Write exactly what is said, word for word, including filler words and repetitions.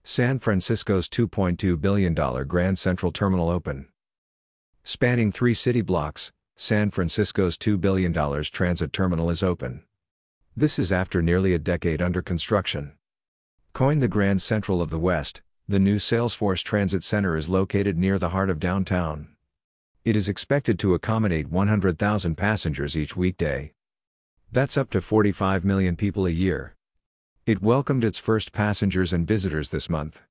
San Francisco's two point two billion dollars Grand Central Terminal open. Spanning three city blocks, San Francisco's two billion dollars transit terminal is open. This is after nearly a decade under construction. Coined the Grand Central of the West, the new Salesforce Transit Center is located near the heart of downtown. It is expected to accommodate one hundred thousand passengers each weekday. That's up to forty-five million people a year. It welcomed its first passengers and visitors this month.